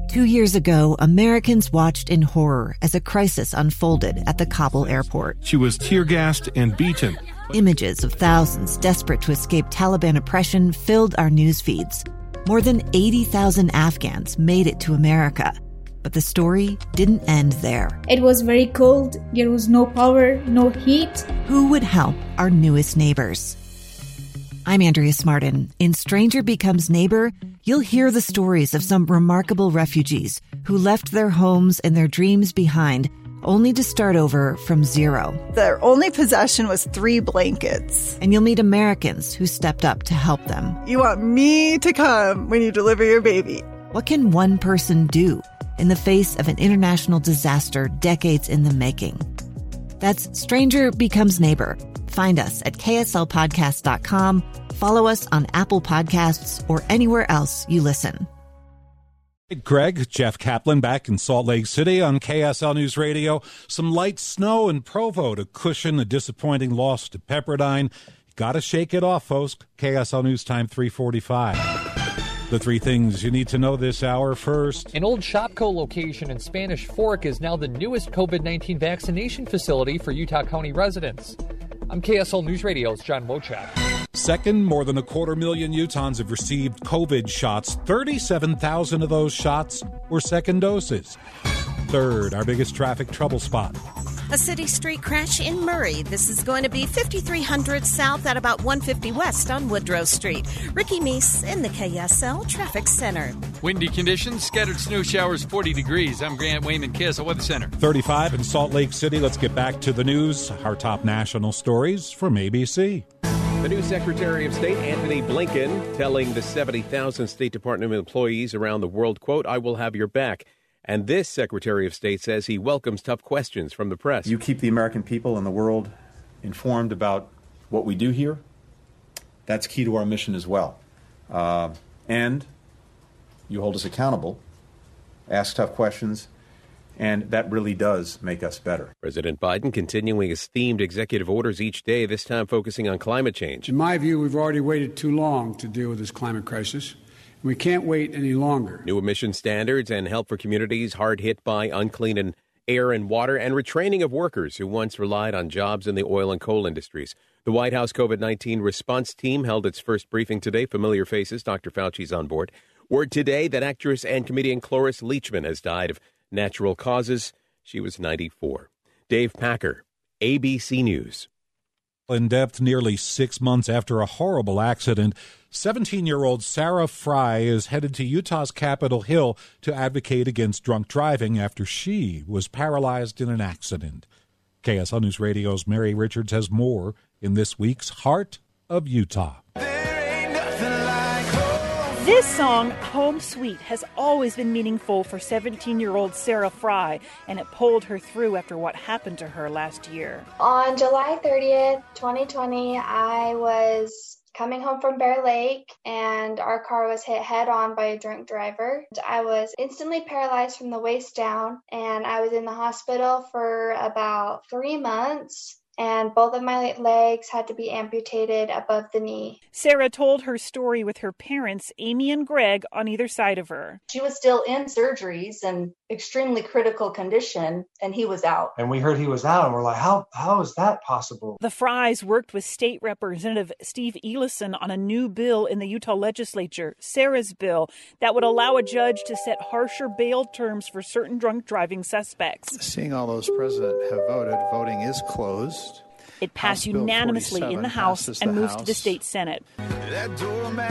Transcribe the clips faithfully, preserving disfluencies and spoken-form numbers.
Two years ago, Americans watched in horror as a crisis unfolded at the Kabul airport. She was tear-gassed and beaten. Images of thousands desperate to escape Taliban oppression filled our news feeds. More than eighty thousand Afghans made it to America. But the story didn't end there. It was very cold. There was no power, no heat. Who would help our newest neighbors? I'm Andrea Smartin. In Stranger Becomes Neighbor, you'll hear the stories of some remarkable refugees who left their homes and their dreams behind, only to start over from zero. Their only possession was three blankets. And you'll meet Americans who stepped up to help them. You want me to come when you deliver your baby. What can one person do in the face of an international disaster decades in the making? That's Stranger Becomes Neighbor. Find us at K S L podcast dot com. Follow us on Apple Podcasts or anywhere else you listen. Greg, Jeff Kaplan back in Salt Lake City on K S L News Radio. Some light snow in Provo to cushion a disappointing loss to Pepperdine. Got to shake it off, folks. K S L News Time three forty-five. The three things you need to know this hour. First, an old Shopko location in Spanish Fork is now the newest COVID nineteen vaccination facility for Utah County residents. I'm K S L News Radio's John Wojcik. Second, more than a quarter million Utahns have received COVID shots. thirty-seven thousand of those shots were second doses. Third, our biggest traffic trouble spot. A city street crash in Murray. This is going to be fifty-three hundred south at about one fifty west on Woodrow Street. Ricky Meese in the K S L Traffic Center. Windy conditions, scattered snow showers, forty degrees. I'm Grant Wayman, K S L Weather Center. thirty-five in Salt Lake City. Let's get back to the news. Our top national stories from A B C. The new Secretary of State, Antony Blinken, telling the seventy thousand State Department employees around the world, quote, "I will have your back." And this Secretary of State says he welcomes tough questions from the press. You keep the American people and the world informed about what we do here. That's key to our mission as well. Uh, and you hold us accountable, ask tough questions, and that really does make us better. President Biden continuing his themed executive orders each day, this time focusing on climate change. In my view, we've already waited too long to deal with this climate crisis. We can't wait any longer. New emission standards and help for communities hard hit by unclean and air and water, and retraining of workers who once relied on jobs in the oil and coal industries. The White House COVID nineteen response team held its first briefing today. Familiar faces. Doctor Fauci's on board. Word today that actress and comedian Cloris Leachman has died of natural causes. She was ninety-four. Dave Packer, A B C News. In depth nearly six months after a horrible accident, seventeen-year-old Sarah Fry is headed to Utah's Capitol Hill to advocate against drunk driving after she was paralyzed in an accident. K S L News Radio's Mary Richards has more in this week's Heart of Utah. This song, Home Sweet, has always been meaningful for seventeen-year-old Sarah Fry, and it pulled her through after what happened to her last year. On July thirtieth, twenty twenty, I was coming home from Bear Lake, and our car was hit head-on by a drunk driver. I was instantly paralyzed from the waist down, and I was in the hospital for about three months. And both of my legs had to be amputated above the knee. Sarah told her story with her parents, Amy and Greg, on either side of her. She was still in surgeries and extremely critical condition, and he was out. And we heard he was out, and we're like, how how is that possible? The Frys worked with State Representative Steve Elison on a new bill in the Utah legislature, Sarah's bill, that would allow a judge to set harsher bail terms for certain drunk driving suspects. Seeing all those present have voted, voting is closed. It passed unanimously in the House and moved to the state Senate. It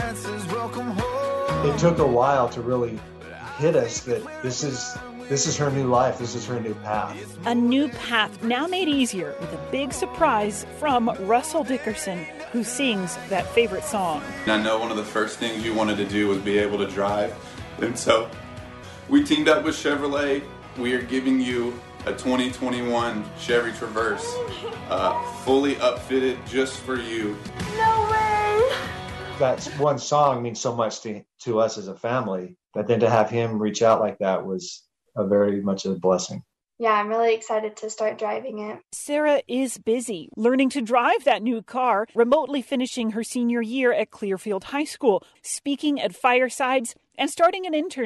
took a while to really hit us that this is this is her new life, this is her new path. A new path now made easier with a big surprise from Russell Dickerson, who sings that favorite song. I know one of the first things you wanted to do was be able to drive, and so we teamed up with Chevrolet. We are giving you a twenty twenty-one Chevy Traverse, uh, fully upfitted just for you. No way! That one song means so much to, to us as a family, that then to have him reach out like that was a very much a blessing. Yeah, I'm really excited to start driving it. Sarah is busy learning to drive that new car, remotely finishing her senior year at Clearfield High School, speaking at firesides, and starting an internship.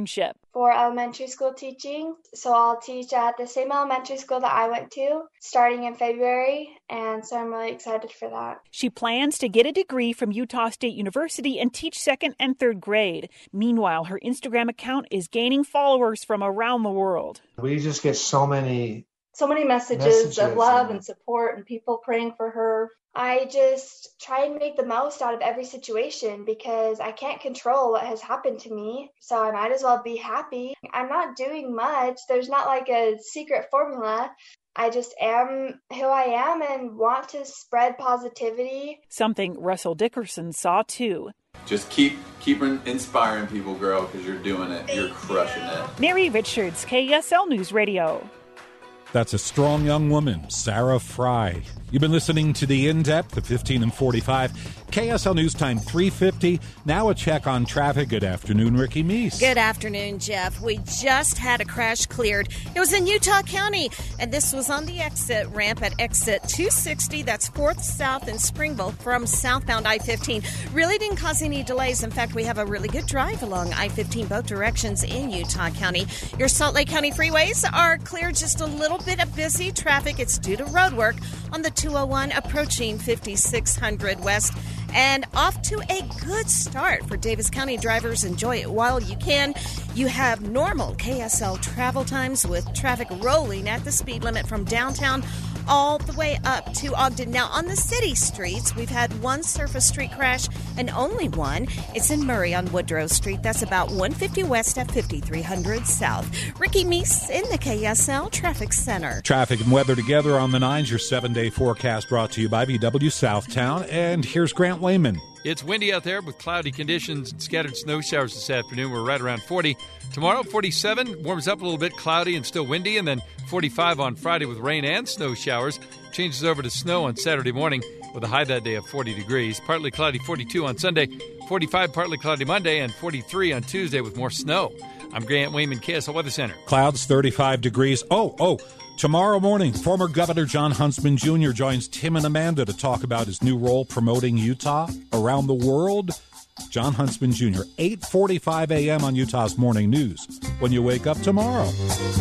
for elementary school teaching. So I'll teach at the same elementary school that I went to starting in February, and so I'm really excited for that. She plans to get a degree from Utah State University and teach second and third grade. Meanwhile, her Instagram account is gaining followers from around the world. We just get so many So many messages, Messages of love and- and support and people praying for her. I just try and make the most out of every situation because I can't control what has happened to me. So I might as well be happy. I'm not doing much. There's not like a secret formula. I just am who I am and want to spread positivity. Something Russell Dickerson saw too. Just keep keep inspiring people, girl, because you're doing it. You're crushing it. Mary Richards, K S L News Radio. That's a strong young woman, Sarah Fry. You've been listening to The In-Depth at fifteen and forty-five. K S L News Time three fifty. Now a check on traffic. Good afternoon, Ricky Meese. Good afternoon, Jeff. We just had a crash cleared. It was in Utah County, and this was on the exit ramp at exit two sixty. That's fourth South in Springville from southbound I fifteen. Really didn't cause any delays. In fact, we have a really good drive along I fifteen both directions in Utah County. Your Salt Lake County freeways are cleared, just a little bit of busy traffic. It's due to road work on the two oh one approaching fifty-six hundred West. And off to a good start for Davis County drivers. Enjoy it while you can. You have normal K S L travel times with traffic rolling at the speed limit from downtown all the way up to Ogden. Now, on the city streets, we've had one surface street crash and only one. It's in Murray on Woodrow Street. That's about one fifty west at fifty-three hundred south. Ricky Meese in the K S L Traffic Center. Traffic and weather together on the nines. Your seven-day forecast brought to you by V W Southtown. And here's Grant Wayman. It's windy out there with cloudy conditions and scattered snow showers this afternoon. We're right around forty. Tomorrow, forty-seven, warms up a little bit, cloudy and still windy, and then forty-five on Friday with rain and snow showers. Changes over to snow on Saturday morning with a high that day of forty degrees. Partly cloudy, forty-two on Sunday, forty-five, partly cloudy Monday, and forty-three on Tuesday with more snow. I'm Grant Wayman, K S L Weather Center. Clouds, thirty-five degrees. Oh, oh. Tomorrow morning, former Governor John Huntsman Junior joins Tim and Amanda to talk about his new role promoting Utah around the world. John Huntsman Junior, eight forty-five a.m. on Utah's Morning News when you wake up tomorrow.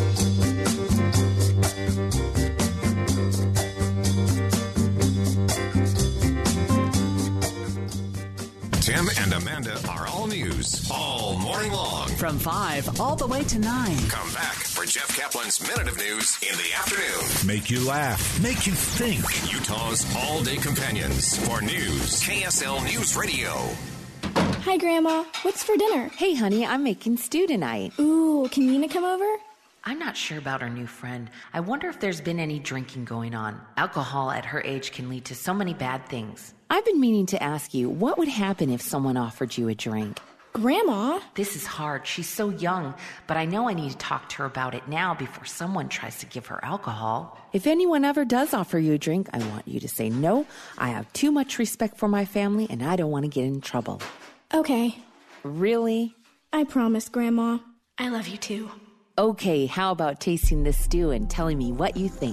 Tim and Amanda are all news all morning long. From five all the way to nine. Come back for Jeff Kaplan's Minute of News in the afternoon. Make you laugh. Make you think. Utah's all-day companions for news. K S L News Radio. Hi, Grandma. What's for dinner? Hey, honey, I'm making stew tonight. Ooh, can Nina come over? I'm not sure about our new friend. I wonder if there's been any drinking going on. Alcohol at her age can lead to so many bad things. I've been meaning to ask you, what would happen if someone offered you a drink? Grandma? This is hard. She's so young, but I know I need to talk to her about it now before someone tries to give her alcohol. If anyone ever does offer you a drink, I want you to say no. I have too much respect for my family, and I don't want to get in trouble. Okay. Really? I promise, Grandma. I love you too. Okay, how about tasting this stew and telling me what you think?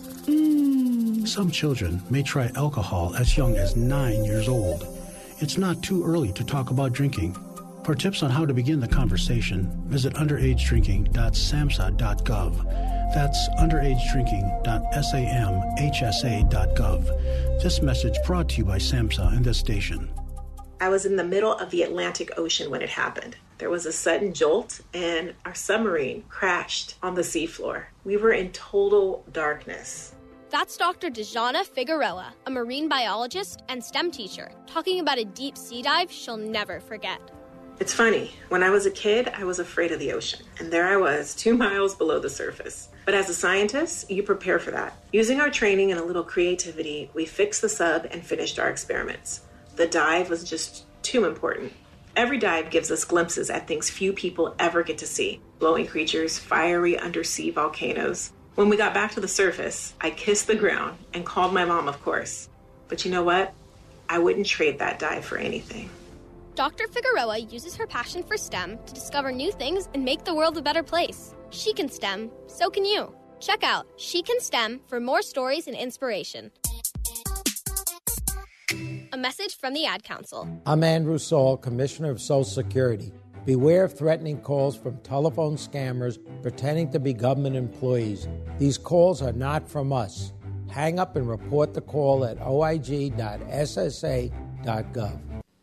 Mmm. Some children may try alcohol as young as nine years old. It's not too early to talk about drinking. For tips on how to begin the conversation, visit underage drinking dot samhsa dot gov. That's underage drinking dot samhsa dot gov. This message brought to you by SAMHSA and this station. I was in the middle of the Atlantic Ocean when it happened. There was a sudden jolt and our submarine crashed on the seafloor. We were in total darkness. That's Doctor Dejana Figueroa, a marine biologist and STEM teacher, talking about a deep sea dive she'll never forget. It's funny, when I was a kid, I was afraid of the ocean, and there I was, two miles below the surface. But as a scientist, you prepare for that. Using our training and a little creativity, we fixed the sub and finished our experiments. The dive was just too important. Every dive gives us glimpses at things few people ever get to see. Glowing creatures, fiery undersea volcanoes. When we got back to the surface, I kissed the ground and called my mom, of course. But you know what? I wouldn't trade that dive for anything. Doctor Figueroa uses her passion for STEM to discover new things and make the world a better place. She can STEM, so can you. Check out She Can STEM for more stories and inspiration. A message from the Ad Council. I'm Andrew Saul, Commissioner of Social Security. Beware of threatening calls from telephone scammers pretending to be government employees. These calls are not from us. Hang up and report the call at o i g dot s s a dot gov.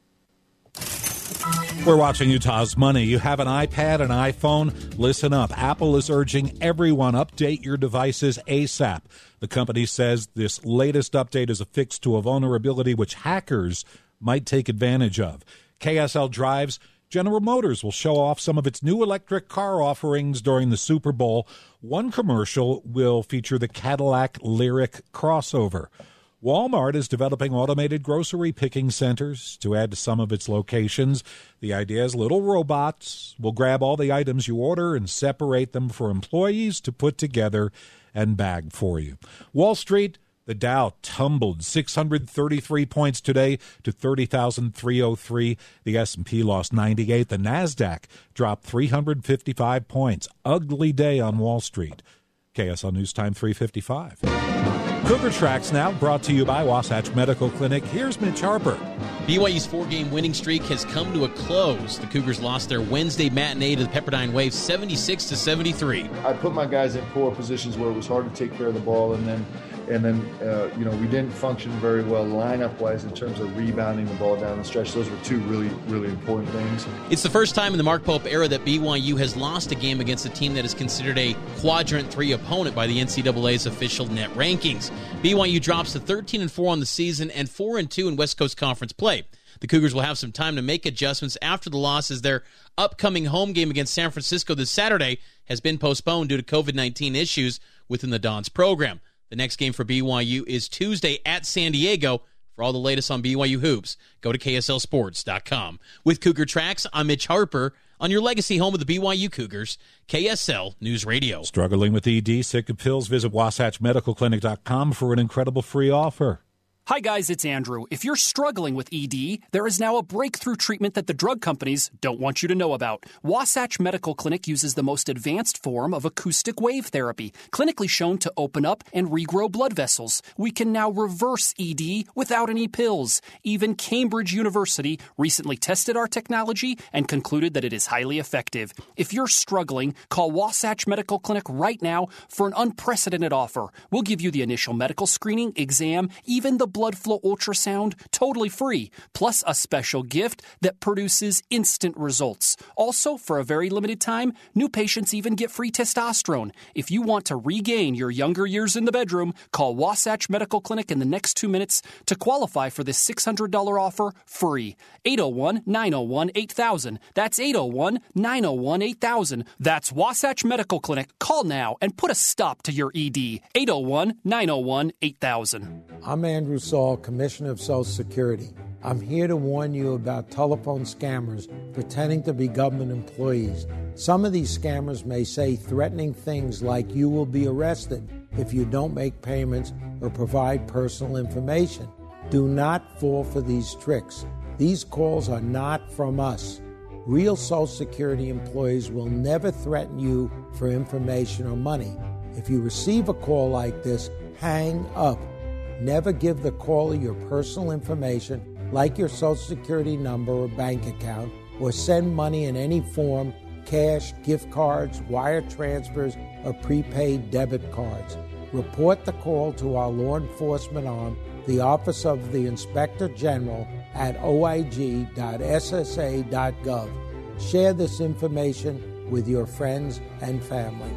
We're watching Utah's Money. You have an iPad, an iPhone? Listen up. Apple is urging everyone update your devices ASAP. The company says this latest update is a fix to a vulnerability which hackers might take advantage of. K S L Drives, General Motors will show off some of its new electric car offerings during the Super Bowl. One commercial will feature the Cadillac Lyriq crossover. Walmart is developing automated grocery picking centers to add to some of its locations. The idea is little robots will grab all the items you order and separate them for employees to put together and bag for you. Wall Street, the Dow tumbled six hundred thirty-three points today to thirty thousand three hundred three. The S and P lost ninety-eight. The NASDAQ dropped three hundred fifty-five points. Ugly day on Wall Street. K S L News Time three fifty-five. Cougar Tracks now brought to you by Wasatch Medical Clinic. Here's Mitch Harper. B Y U's four-game winning streak has come to a close. The Cougars lost their Wednesday matinee to the Pepperdine Waves seventy-six to seventy-three. I put my guys in poor positions where it was hard to take care of the ball, and then and then uh, you know, we didn't function very well lineup-wise in terms of rebounding the ball down the stretch. Those were two really, really important things. It's the first time in the Mark Pope era that B Y U has lost a game against a team that is considered a Quadrant three opponent by the N C double A's official net rankings. B Y U drops to thirteen and four on the season and four and two in West Coast Conference play. The Cougars will have some time to make adjustments after the loss, as their upcoming home game against San Francisco this Saturday has been postponed due to covid nineteen issues within the Dons program. The next game for B Y U is Tuesday at San Diego. For all the latest on B Y U hoops, go to K S L sports dot com. With Cougar Tracks, I'm Mitch Harper on your legacy home of the B Y U Cougars, K S L News Radio. Struggling with E D, sick of pills? Visit wasatch medical clinic dot com for an incredible free offer. Hi guys, it's Andrew. If you're struggling with E D, there is now a breakthrough treatment that the drug companies don't want you to know about. Wasatch Medical Clinic uses the most advanced form of acoustic wave therapy, clinically shown to open up and regrow blood vessels. We can now reverse E D without any pills. Even Cambridge University recently tested our technology and concluded that it is highly effective. If you're struggling, call Wasatch Medical Clinic right now for an unprecedented offer. We'll give you the initial medical screening, exam, even the blood flow ultrasound, totally free, plus a special gift that produces instant results. Also, for a very limited time, new patients even get free testosterone. If you want to regain your younger years in the bedroom, call Wasatch Medical Clinic in the next two minutes to qualify for this six hundred dollars offer free. eight oh one, nine oh one, eight thousand. That's eight oh one, nine oh one, eight thousand. That's Wasatch Medical Clinic. Call now and put a stop to your E D. eight oh one, nine oh one, eight thousand. I'm Andrew Saul, Commissioner of Social Security. I'm here to warn you about telephone scammers pretending to be government employees. Some of these scammers may say threatening things like you will be arrested if you don't make payments or provide personal information. Do not fall for these tricks. These calls are not from us. Real Social Security employees will never threaten you for information or money. If you receive a call like this, hang up. Never give the caller your personal information, like your Social Security number or bank account, or send money in any form, cash, gift cards, wire transfers, or prepaid debit cards. Report the call to our law enforcement arm, the Office of the Inspector General, at o i g dot s s a dot gov. Share this information with your friends and family.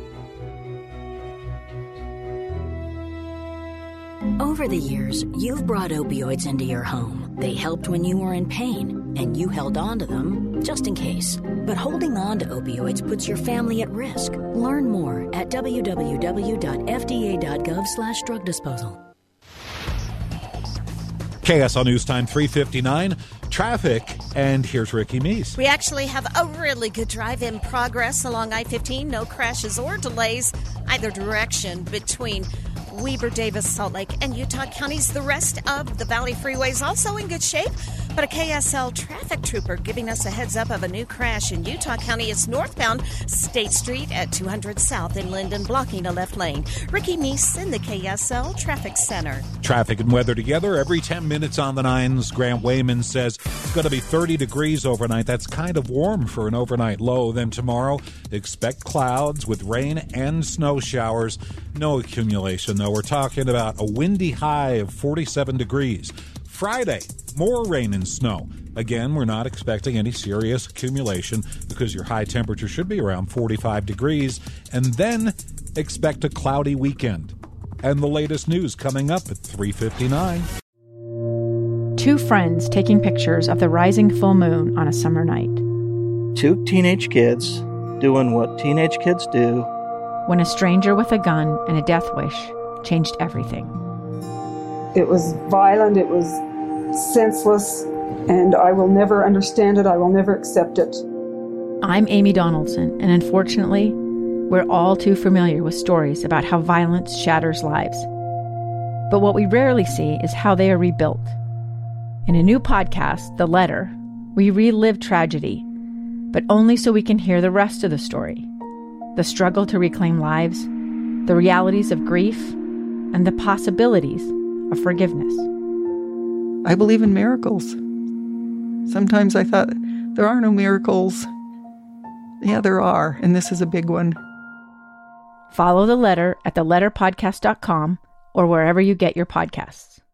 Over the years, you've brought opioids into your home. They helped when you were in pain, and you held on to them just in case. But holding on to opioids puts your family at risk. Learn more at w w w dot f d a dot gov slash drug disposal. K S L News Time three fifty-nine. Traffic, and here's Ricky Meese. We actually have a really good drive in progress along I fifteen. No crashes or delays either direction between Weber, Davis, Salt Lake, and Utah counties. The rest of the Valley Freeway is also in good shape, But a K S L traffic trooper giving us a heads up of a new crash in Utah County. It's northbound State Street at two hundred South in Linden, blocking a left lane. Ricky Meese in the K S L Traffic Center. Traffic and weather together every ten minutes on the nines. Grant Wayman says it's going to be thirty degrees overnight. That's kind of warm for an overnight low. Then tomorrow, expect clouds with rain and snow showers. No accumulation, though. We're talking about a windy high of forty-seven degrees. Friday, more rain and snow. Again, we're not expecting any serious accumulation because your high temperature should be around forty-five degrees. And then expect a cloudy weekend. And the latest news coming up at three fifty-nine. Two friends taking pictures of the rising full moon on a summer night. Two teenage kids doing what teenage kids do. When a stranger with a gun and a death wish changed everything. It was violent, it was senseless, and I will never understand it, I will never accept it. I'm Amy Donaldson, and unfortunately, we're all too familiar with stories about how violence shatters lives. But what we rarely see is how they are rebuilt. In a new podcast, The Letter, we relive tragedy, but only so we can hear the rest of the story. The struggle to reclaim lives, the realities of grief, and the possibilities of forgiveness. I believe in miracles. Sometimes I thought, there are no miracles. Yeah, there are, and this is a big one. Follow The Letter at the letter podcast dot com or wherever you get your podcasts.